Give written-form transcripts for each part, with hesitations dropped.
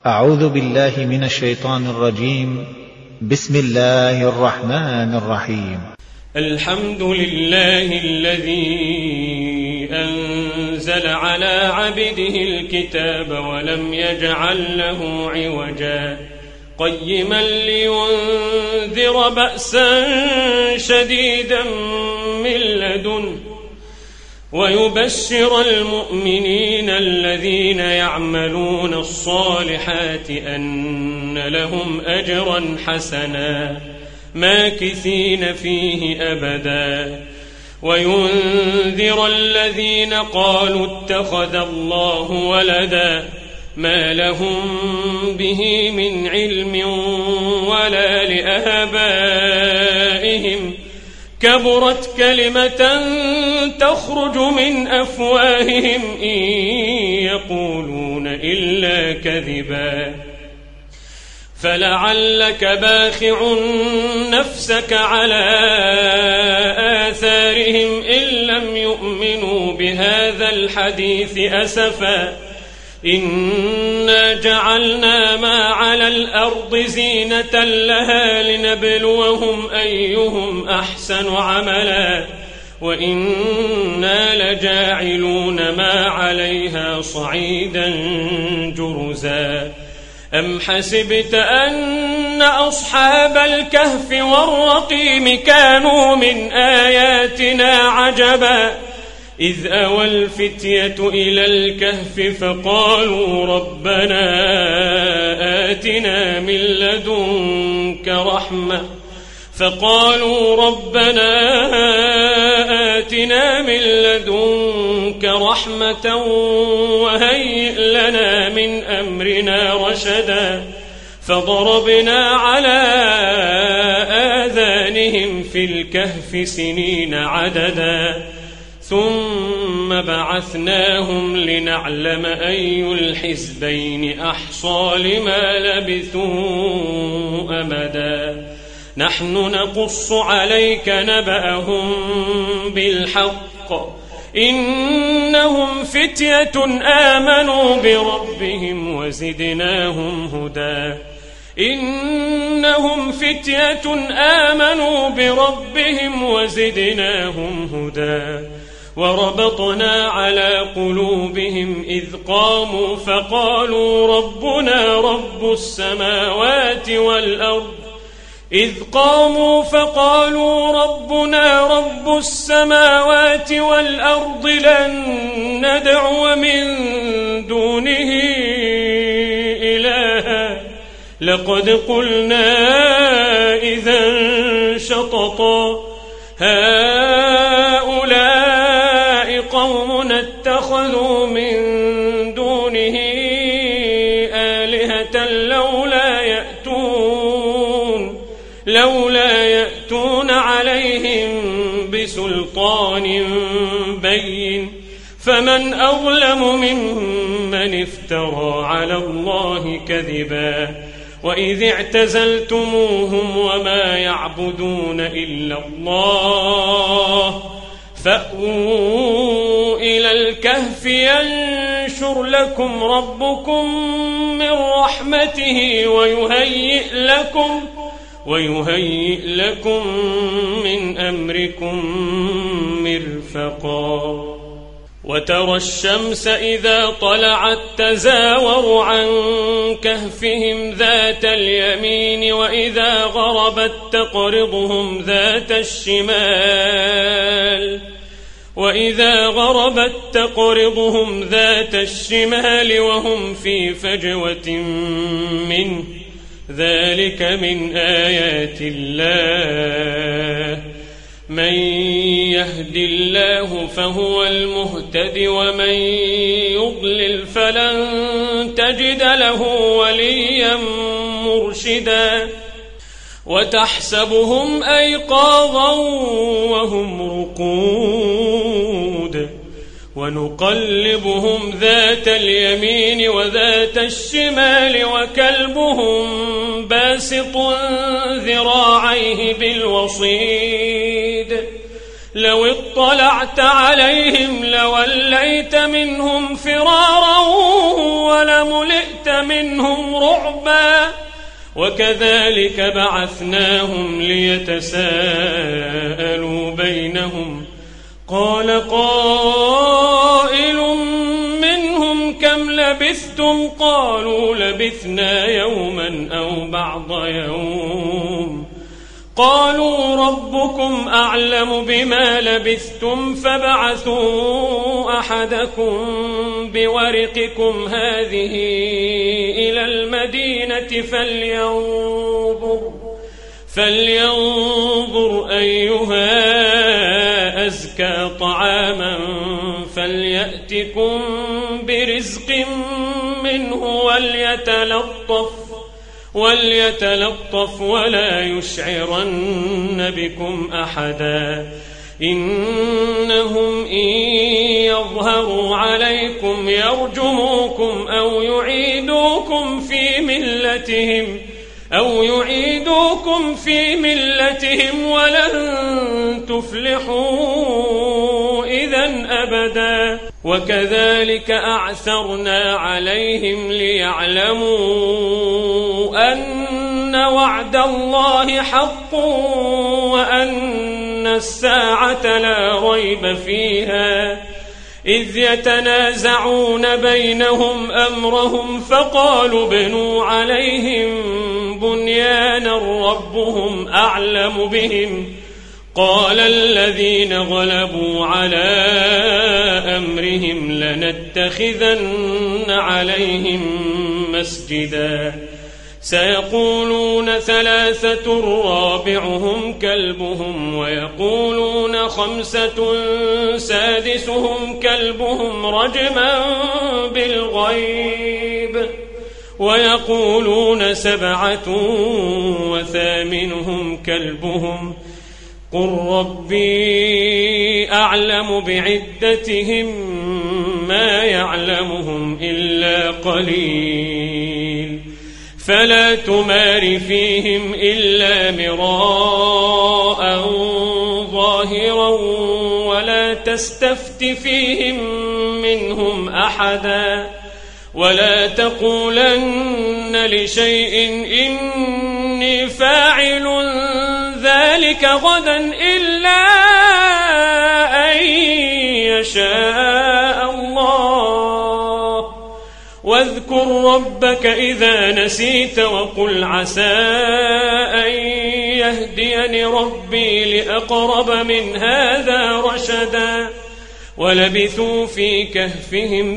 أعوذ بالله من الشيطان الرجيم. بسم الله الرحمن الرحيم. الحمد لله الذي أنزل على عبده الكتاب ولم يجعل له عوجا قيما لينذر بأسا شديدا من لدنه ويبشر المؤمنين الذين يعملون الصالحات أن لهم أجرا حسنا ماكثين فيه أبدا وينذر الذين قالوا اتخذ الله ولدا ما لهم به من علم ولا لآبائهم كبرت كلمة تخرج من أفواههم إن يقولون إلا كذبا فلعلك باخع نفسك على آثارهم إن لم يؤمنوا بهذا الحديث أسفا إنا جعلنا ما على الأرض زينة لها لنبلوهم أيهم أحسن عملا وإنا لجاعلون ما عليها صعيدا جرزا أم حسبت أن أصحاب الكهف والرقيم كانوا من آياتنا عجبا إذ أوى الفتية إلى الكهف فقالوا ربنا آتنا من لدنك رحمة وهيئ لنا من أمرنا رشدا فضربنا على آذانهم في الكهف سنين عددا ثم بعثناهم لنعلم أي الحزبين أحصى لما لبثوا أمدا نحن نقص عليك نبأهم بالحق إنهم فتية آمنوا بربهم وزدناهم هدى وربطنا على قلوبهم إذ قاموا فقالوا ربنا رب السماوات والأرض لن ندعو من دونه إلها لقد قلنا إذا شططا هؤلاء قوم اتخذوا من دونه آلهة لولا يأتون عليهم بسلطان بين فمن أظلم ممن افترى على الله كذبا وإذ اعتزلتموهم وما يعبدون إلا الله فأووا إلى الكهف ينشر لكم ربكم من رحمته ويهيئ لكم من أمركم مرفقا وترى الشمس إذا طلعت تزاور عن كهفهم ذات اليمين وإذا غربت تقرضهم ذات الشمال وهم في فجوة منه ذلك من آيات الله من يهد الله فهو المهتد ومن يضلل فلن تجد له وليا مرشدا وتحسبهم أيقاظا وهم رقود ونقلبهم ذات اليمين وذات الشمال وكلبهم باسط ذراعيه بالوصيد لو اطلعت عليهم لوليت منهم فرارا ولملئت منهم رعبا وكذلك بعثناهم ليتساءلوا بينهم قال قائل منهم كم لبثتم قالوا لبثنا يوما أو بعض يوم قالوا ربكم أعلم بما لبثتم فابعثوا أحدكم بورقكم هذه إلى المدينة فلينظر أيها أزكى طعاما فليأتكم برزق منه وليتلطف ولا يشعرن بكم أحدا إنهم إن يظهروا عليكم يرجموكم أو يعيدوكم في ملتهم ولن تفلحوا إذن أبدا وكذلك أعثرنا عليهم ليعلموا أن وعد الله حق وأن الساعة لا ريب فيها إذ يتنازعون بينهم أمرهم فقالوا ابنوا عليهم بنيانا ربهم أعلم بهم قال الذين غلبوا على أمرهم لنتخذن عليهم مسجدا سيقولون 3 رابعهم كلبهم ويقولون 5 سادسهم كلبهم رجما بالغيب ويقولون 7 وثامنهم كلبهم قل ربي أعلم بعدتهم ما يعلمهم إلا قليل فلا تمار فيهم إلا مراء ظاهرا ولا تستفت فيهم منهم أحدا ولا تقولن لشيء إني فاعل ذلك غدا إلا أن يشاء الله واذكر ربك إذا نسيت وقل عسى أن يهديني ربي لأقرب من هذا رشدا ولبثوا في كهفهم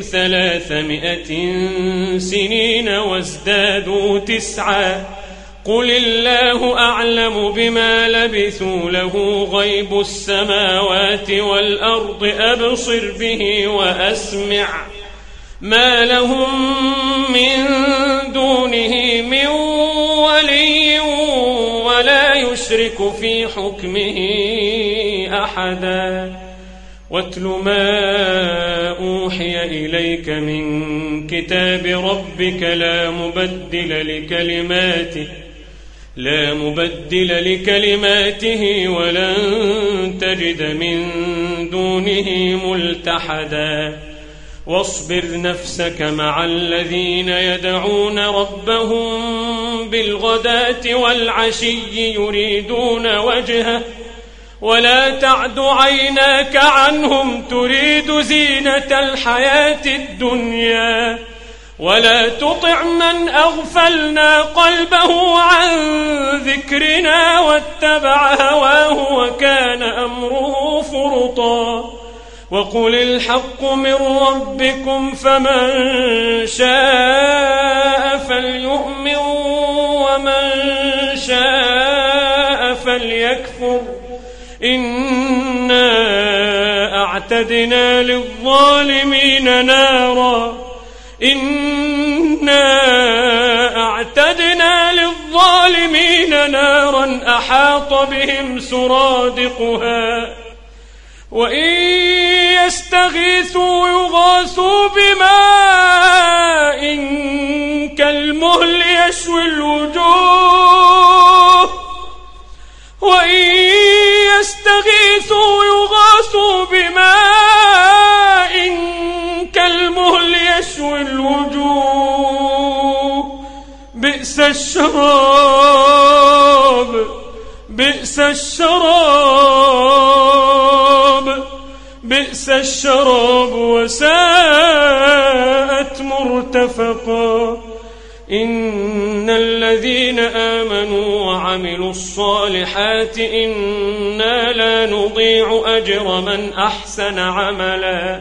300 سنين وازدادوا 9 قل الله أعلم بما لبثوا له غيب السماوات والأرض أبصر به وأسمع ما لهم من دونه من ولي ولا يشرك في حكمه أحدا واتل ما أوحي إليك من كتاب ربك لا مبدل لكلماته ولن تجد من دونه ملتحدا واصبر نفسك مع الذين يدعون ربهم بالغداة والعشي يريدون وجهه ولا تعد عيناك عنهم تريد زينة الحياة الدنيا ولا تطع من أغفلنا قلبه عن ذكرنا واتبع هواه وكان أمره فرطا وقل الحق من ربكم فمن شاء فليؤمن ومن شاء فليكفر إنا أعتدنا للظالمين نارا أحاط بهم سرادقها وإن يستغيثوا يغاثوا بماء كالمهل يشوي الوجوه وإن يستغيثوا الوجوه بئس الشراب بئس الشراب بئس الشراب وساءت مرتفقا إن الذين آمنوا وعملوا الصالحات إنا لا نضيع أجر من أحسن عملا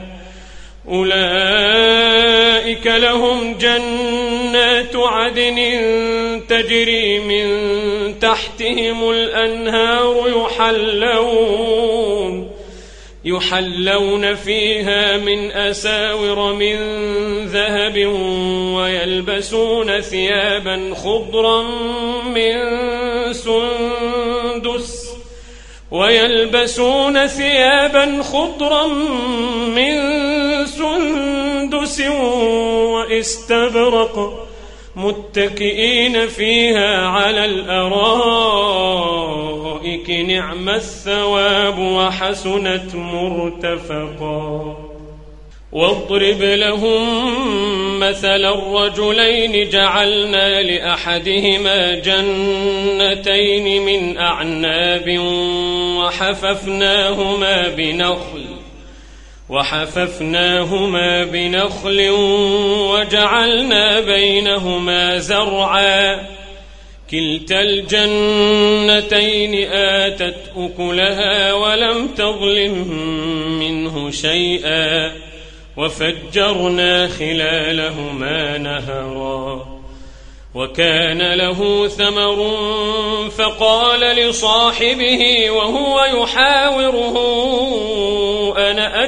أولئك لهم جنات عدن تجري من تحتهم الأنهار يحلون فيها من أساور من ذهب ويلبسون ثيابا خضرا من سندس واستبرق متكئين فيها على الأرائك نعم الثواب وحسنت مرتفقا واضرب لهم مثل الرجلين جعلنا لأحدهما جنتين من أعناب وحففناهما بنخل وجعلنا بينهما زرعا كلتا الجنتين آتت أكلها ولم تظلم منه شيئا وفجرنا خلالهما نهرا وكان له ثمر فقال لصاحبه وهو يحاوره أنا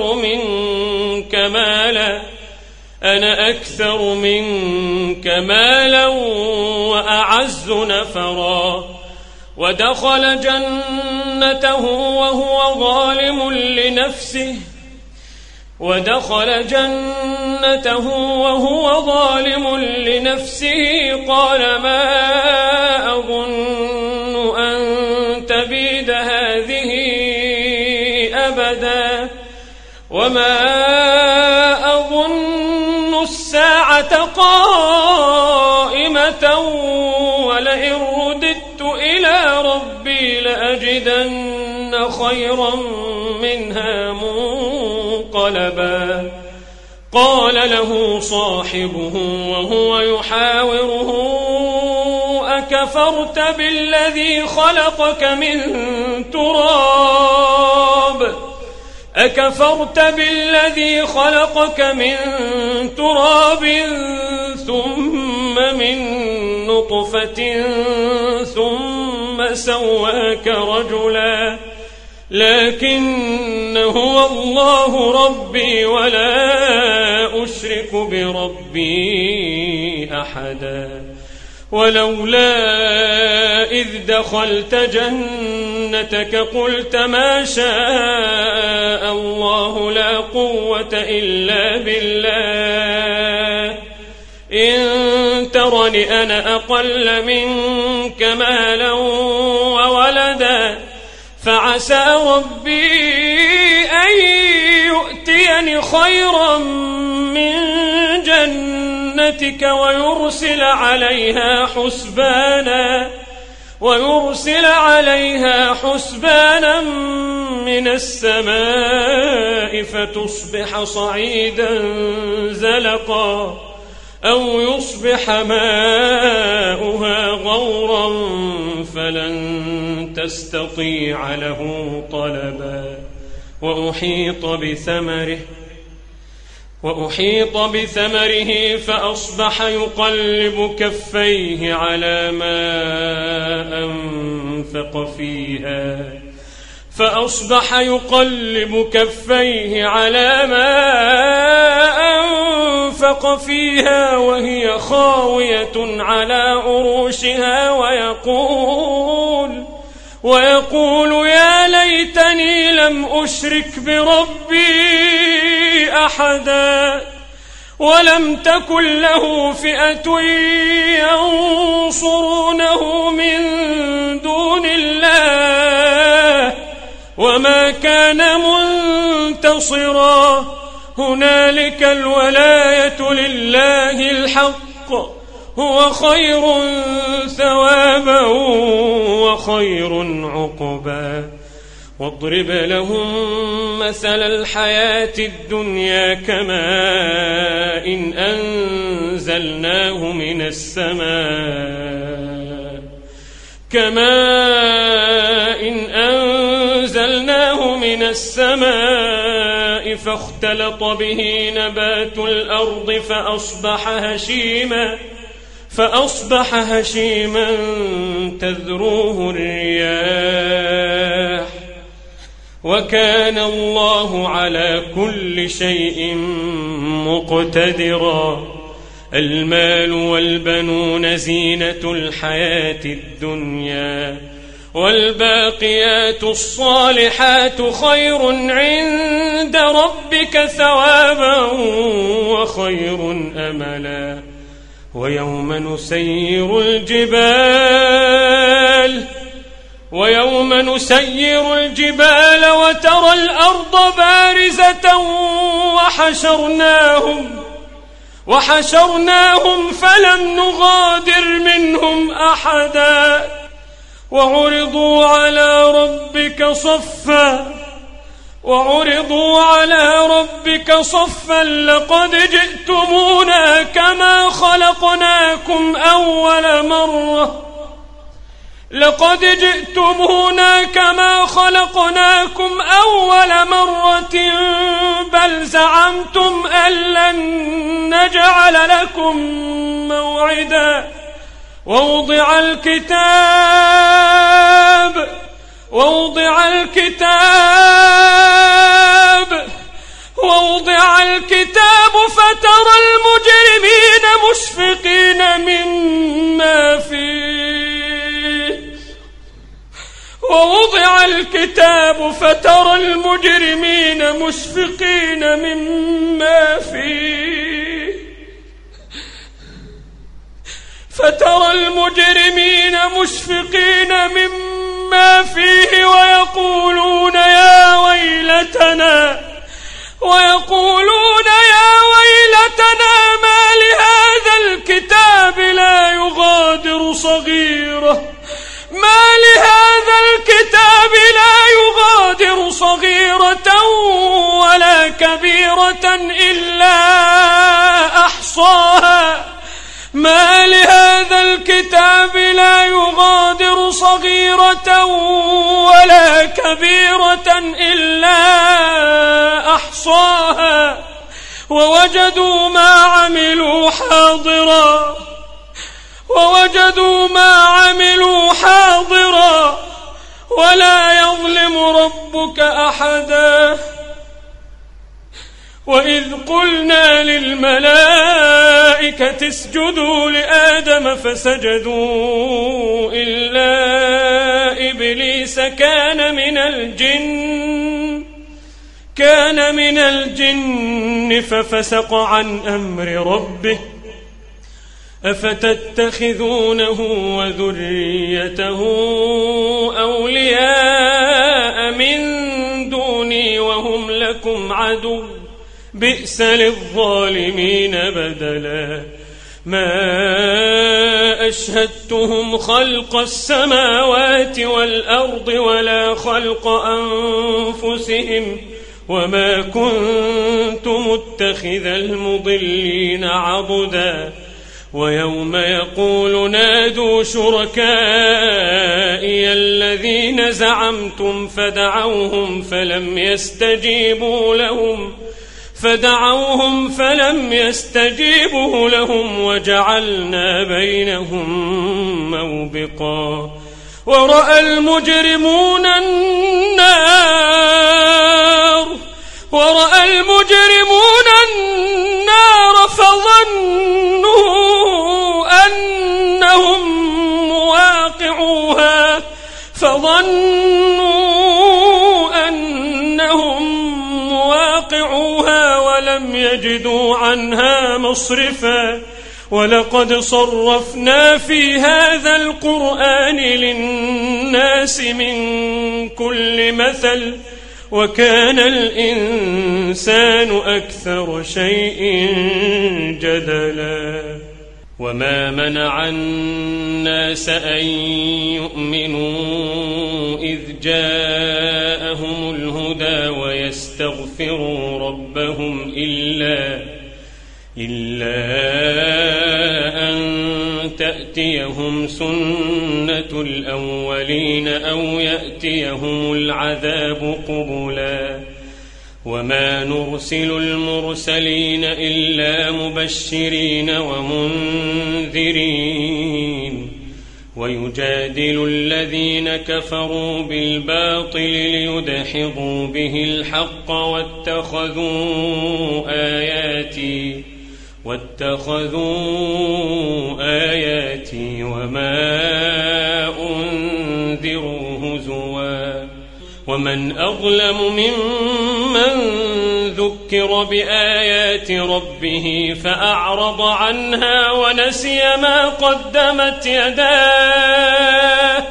أكثر منك مالا وأعز نفرا ودخل جنته وهو ظالم لنفسه قال ما أظن أن تبيد هذه أبدا وما أظن الساعة قائمة ولئن رددت إلى ربي لأجدن خيرا منها منقلبا قال له صاحبه وهو يحاوره أكفرت بالذي خلقك من تراب ثم من نطفة ثم سواك رجلا لكن هو الله ربي ولا أشرك بربي أحدا ولولا إذ دخلت جنتك قلت ما شاء الله لا قوة إلا بالله إن ترني أنا أقل منك مالا وولدا فعسى ربي أن يؤتيني خيرا من جنتك ويرسل عليها حسبانا من السماء فتصبح صعيدا زلقا أو يصبح ماؤها غورا فلن تستطيع له طلبا وأحيط بثمره فأصبح يقلب كفيه على ما أنفق فيها وهي خاوية على عروشها ويقول يا ليتني لم أشرك بربي أحدا ولم تكن له فئة ينصرونه من دون الله وما كان منتصرا هنالك الولاية لله الحق هو خير ثوابا وخير عقبا واضرب لهم مثل الحياة الدنيا كماء إن أنزلناه من السماء فاختلط به نبات الأرض فأصبح هشيما تذروه الرياح وكان الله على كل شيء مقتدرا المال والبنون زينة الحياة الدنيا والباقيات الصالحات خير عند ربك ثوابا وخير أملا ويوم نسير الجبال وترى الأرض بارزة وحشرناهم فلم نغادر منهم أحدا وعرضوا على ربك صفا لقد جئتمونا كما خلقناكم أول مرة بل زعمتم أن لن نجعل لكم موعدا ووضع الكتاب فترى المجرمين مشفقين مما فيه ويقولون يا ويلتنا ما لهذا الكتاب لا يغادر صغيرة ولا كبيرة إلا أحصاها ووجدوا ما عملوا حاضرا ولا يظلم ربك أحدا وإذ قلنا للملائكة اسجدوا لآدم فسجدوا إلا إبليس كان من الجن ففسق عن أمر ربه أفتتخذونه وذريته أولياء من دوني وهم لكم عدو بئس للظالمين بدلا ما أشهدتهم خلق السماوات والأرض ولا خلق أنفسهم وما كنت متخذ المضلين عضدا ويوم يقول نادوا شركائي الذين زعمتم فدعوهم فلم يستجيبوا لهم وجعلنا بينهم موبقا ورأى المجرمون النار فظنوا أنهم مواقعوها ولم يجدوا عنها مصرفا ولقد صرفنا في هذا القرآن للناس من كل مثل وكان الإنسان أكثر شيء جدلا وما منع الناس أن يؤمنوا إذ جاءهم الهدى ويستغفروا ربهم إلا أن تأتيهم سنة الأولين أو يأتيهم العذاب قبلا وما نرسل المرسلين إلا مبشرين ومنذرين ويجادل الذين كفروا بالباطل ليدحضوا به الحق واتخذوا آياتي وما أنذروا هزوا ومن أظلم ممن ذكر بآيات ربه فأعرض عنها ونسي ما قدمت يداه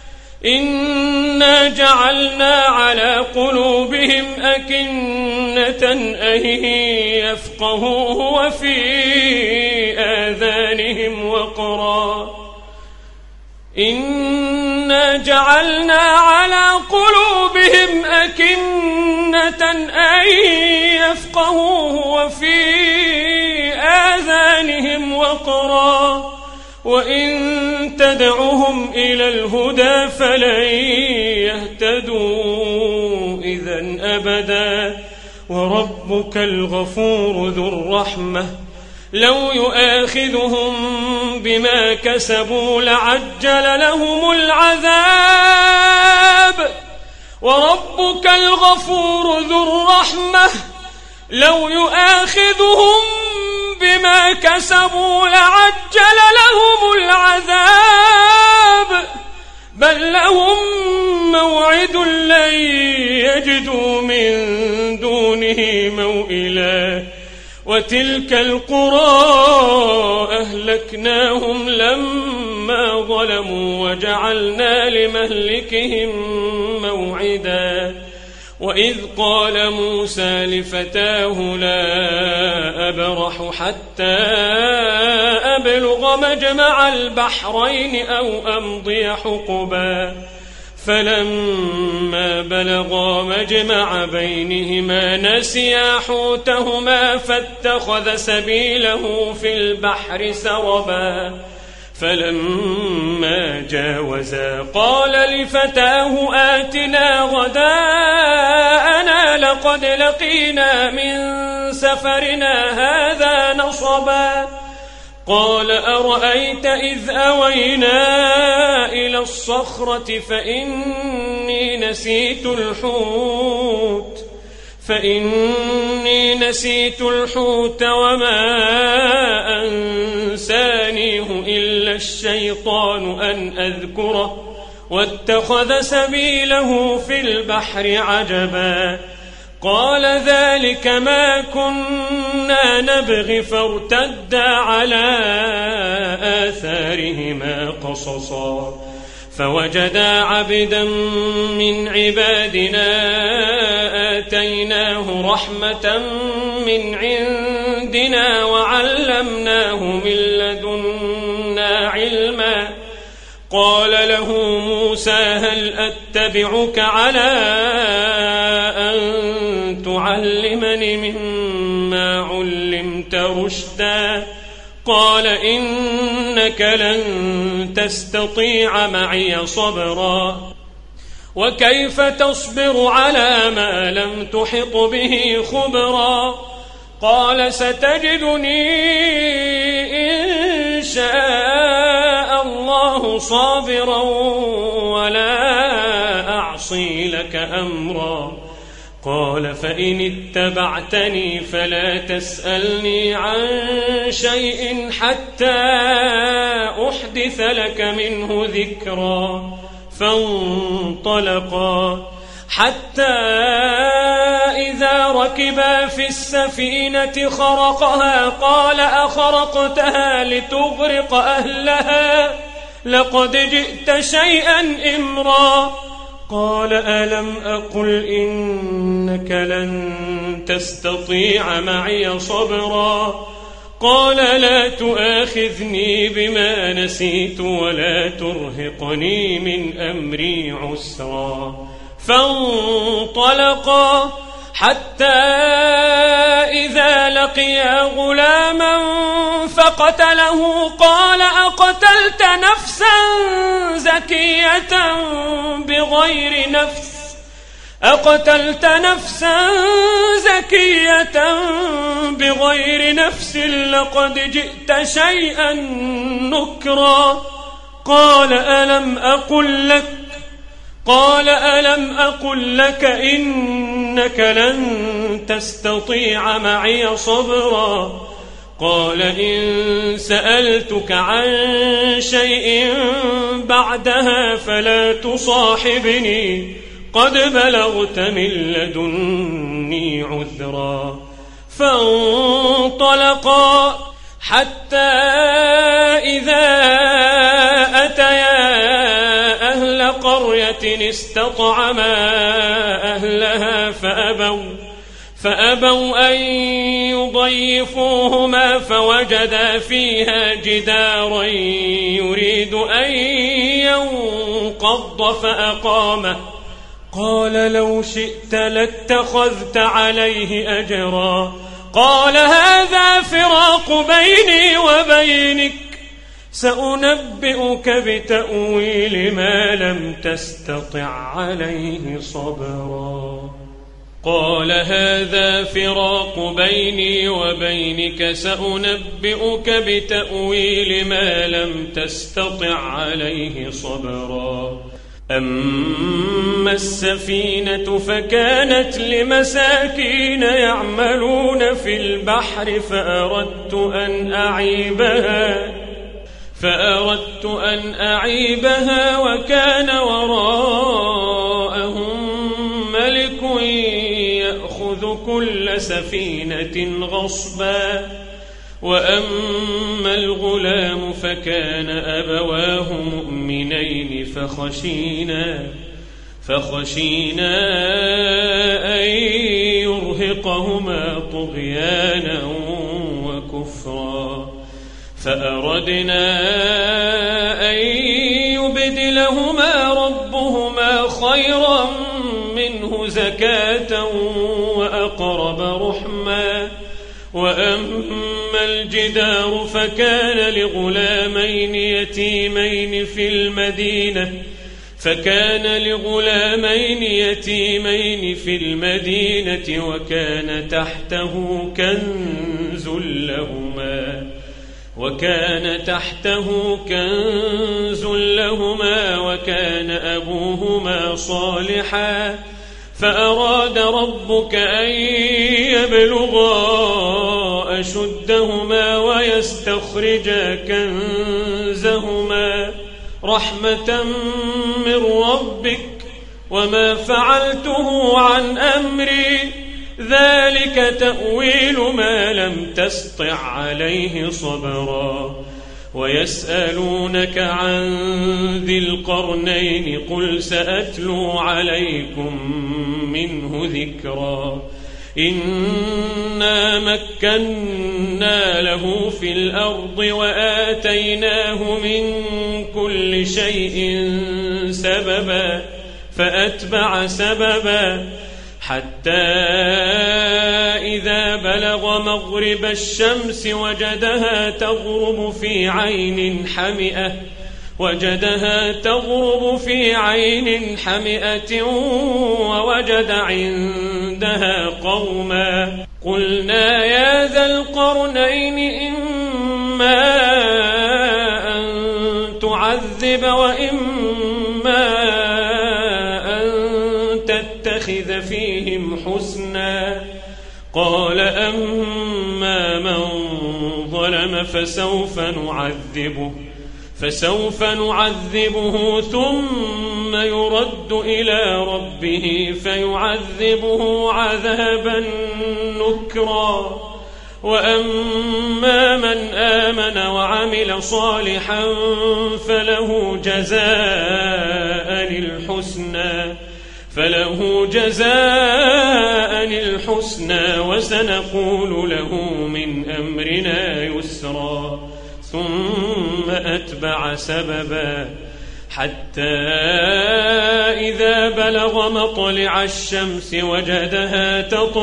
إنا جعلنا على قلوبهم أكنة أن يفقهوه وفي آذانهم وقرا إنا جعلنا على قلوبهم أكنة أن يفقهوه وفي آذانهم وقرا وإن تدعهم إلى الهدى فلن يهتدوا إذن أبدا وربك الغفور ذو الرحمة لو يؤاخذهم بما كسبوا لعجل لهم العذاب وربك الغفور ذو الرحمة لو يؤاخذهم بما كسبوا لعجل لهم العذاب بل لهم موعد لن يجدوا من دونه موئلا وتلك القرى أهلكناهم لما ظلموا وجعلنا لمهلكهم موعدا وإذ قال موسى لفتاه لا أبرح حتى أبلغ مجمع البحرين أو أمضي حقبا فلما بلغا مجمع بينهما نسيا حوتهما فاتخذ سبيله في البحر سربا فلما جاوزا قال لفتاه آتنا غداءنا لقد لقينا من سفرنا هذا نصبا قال أرأيت إذ أوينا إلى الصخرة فإني نسيت الحوت وما أنسانيه إلا الشيطان أن أذكره واتخذ سبيله في البحر عجبا قال ذلك ما كنا نبغي فارتدا على آثارهما قصصا فوجدا عبدا من عبادنا آتيناه رحمة من عندنا وعلمناه من لدنا علما قال له موسى هل أتبعك على أن تعلمني مما علمت رشدا قال إنك لن تستطيع معي صبرا وكيف تصبر على ما لم تحط به خبرا قال ستجدني إن شاء الله صابرا ولا أعصي لك أمرا قال فإن اتبعتني فلا تسألني عن شيء حتى أحدث لك منه ذكرا فانطلقا حتى إذا ركبا في السفينة خرقها قال أخرقتها لتغرق أهلها لقد جئت شيئا إمرا قال ألم أقل إنك لن تستطيع معي صبرا قال لا تؤاخذني بما نسيت ولا ترهقني من أمري عسرا فانطلقا حتى إذا لقيا غلاما فقتله قال أقتلت نفسا زكية بغير نفس لقد جئت شيئا نكرا قال ألم أقل لك إنك لن تستطيع معي صبرا قال إن سألتك عن شيء بعدها فلا تصاحبني قد بلغت من لدني عذرا فانطلقا حتى إذا أتيا أهل قرية استطعما أهلها فأبوا أن يضيفوهما فوجدا فيها جدارا يريد أن ينقض فأقامه قال لو شئت لاتخذت عليه أجرا قال هذا فراق بيني وبينك سأنبئك بتأويل ما لم تستطع عليه صبرا قال هذا فراق بيني وبينك سأنبئك بتأويل ما لم تستطع عليه صبرا أما السفينة فكانت لمساكين يعملون في البحر فأردت أن أعيبها وكان وراءهم ملك يأخذ كل سفينة غصبا وأما الغلام فكان أبواه مؤمنين فخشينا أن يرهقهما طغيانا وكفرا فأردنا أن يبدلهما ربهما خيرا منه زكاة وأقرب رحما وأما الجدار فكان لغلامين يتيمين في المدينة وكان تحته كنز لهما وكان أبوهما صالحا فأراد ربك أن يبلغا أشدهما ويستخرجا كنزهما رحمة من ربك وما فعلته عن أمري ذلك تأويل ما لم تسطع عليه صبرا ويسألونك عن ذي القرنين قل سأتلو عليكم منه ذكرا إنا مكنا له في الأرض وآتيناه من كل شيء سببا فأتبع سببا حتى إذا بلغ مغرب الشمس وجدها تغرب في عين حمئة ووجد عندها قوما قلنا يا ذا القرنين إما أن تعذب وإما أن تتخذ فيهم حسنا قال أما من ظلم فسوف نعذبه ثم يرد إلى ربه فيعذبه عذابا نكرا وأما من آمن وعمل صالحا فله جزاء جزاء الحسنى وسنقول له من أمرنا يسرا ثم أتبع سببا حتى إذا بلغ مطلع الشمس وجدها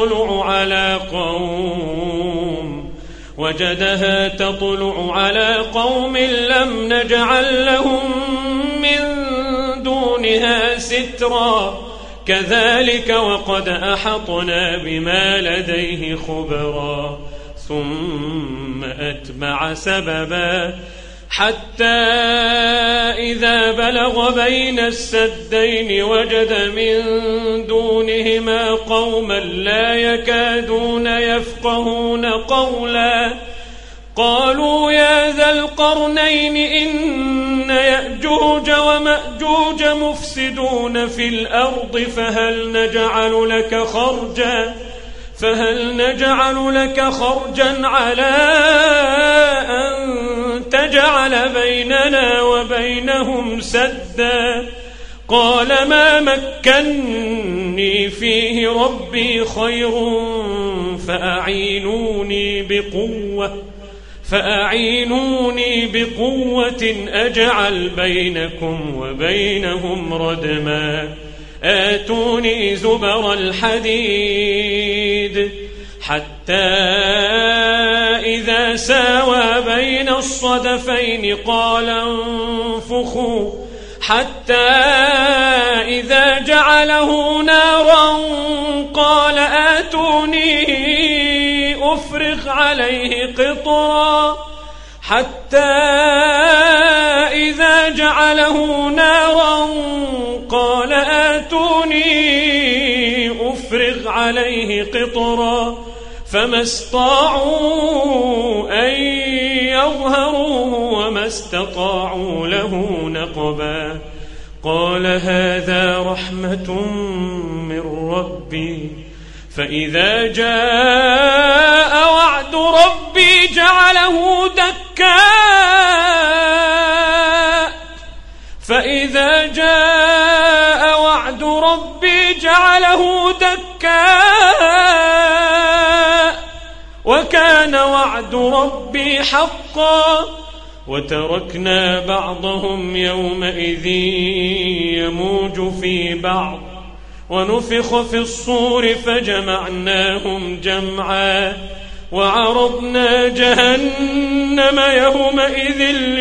تطلع على قوم لم نجعل لهم من دونها سترا كذلك وقد أحطنا بما لديه خبرا ثم أتبع سببا حتى إذا بلغ بين السدين وجد من دونهما قوما لا يكادون يفقهون قولا قالوا يا ذا القرنين إن يأجوج ومأجوج مفسدون في الأرض فهل نجعل لك خرجا على أن تجعل بيننا وبينهم سدا قال ما مكني فيه ربي خير فأعينوني بقوة أجعل بينكم وبينهم ردما آتوني زبر الحديد حتى إذا ساوى بين الصدفين قال انفخوا حتى إذا جعله نارا قال آتوني أفرغ عليه قطرا حتى إذا جعله نارا قال آتوني أفرغ عليه قطرا فما استطاعوا أن يظهروه وما استطاعوا له نقبا قال هذا رحمة من ربي فإذا جاء وعد ربي جعله دكاء وكان وعد ربي حقا وتركنا بعضهم يومئذ يموج في بعض ونفخ في الصور فجمعناهم جمعا وعرضنا جهنم يومئذ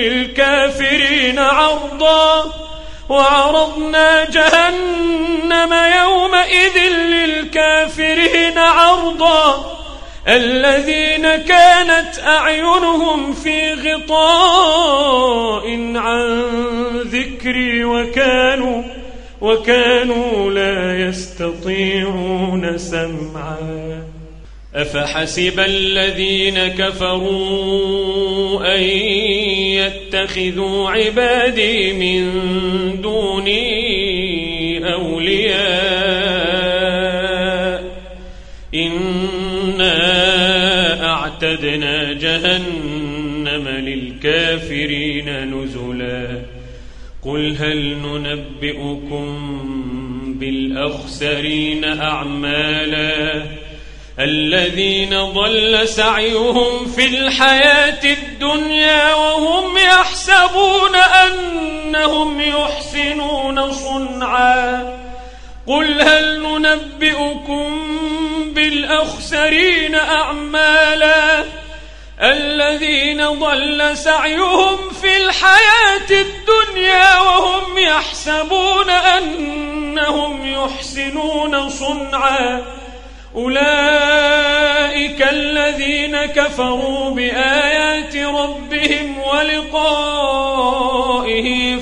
للكافرين عرضا الذين كانت أعينهم في غطاء عن ذكري وكانوا لا يستطيعون سمعا أفحسب الذين كفروا أن يتخذوا عبادي من دوني أولياء إنا أعتدنا جهنم للكافرين نزلا قل هل ننبئكم بالأخسرين أعمالا الذين ضل سعيهم في الحياة الدنيا وهم يحسبون أنهم يحسنون صنعا قل هل ننبئكم بالأخسرين أعمالا الذين ضل سعيهم في الحياة الدنيا وهم يحسبون أنهم يحسنون صنعا أولئك الذين كفروا بآيات ربهم ولقائه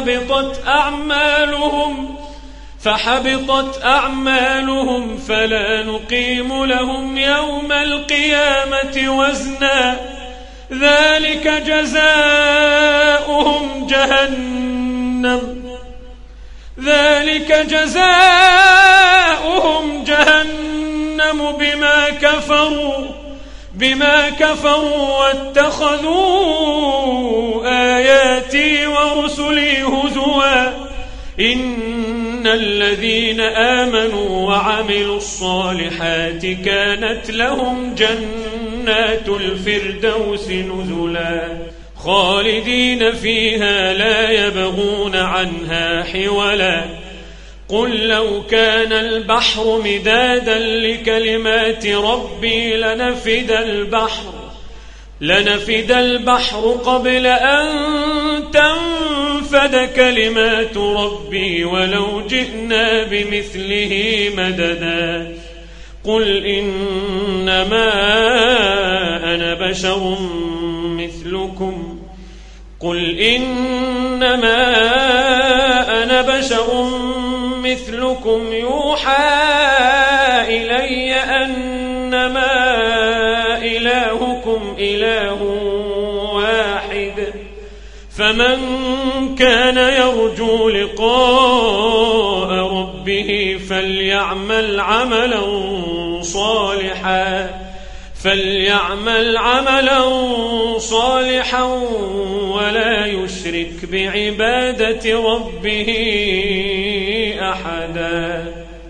فحبطت أعمالهم فلا نقيم لهم يوم القيامة وزنا ذلك جزاؤهم جهنم بما كفروا واتخذوا آياتي ورسلي هزوا إن الذين آمنوا وعملوا الصالحات كانت لهم جنات الفردوس نزلا خالدين فيها لا يبغون عنها حولا قل لو كان البحر مدادا لكلمات ربي لنفد البحر قبل أن تنفد كلمات ربي ولو جئنا بمثله مددا قل إنما أنا بشر مثلكم يوحى إلي أنما إلهكم إله واحد فمن كان يرجو لقاء ربه فليعمل عملا صالحا ولا يشرك بعبادة ربه أحدا.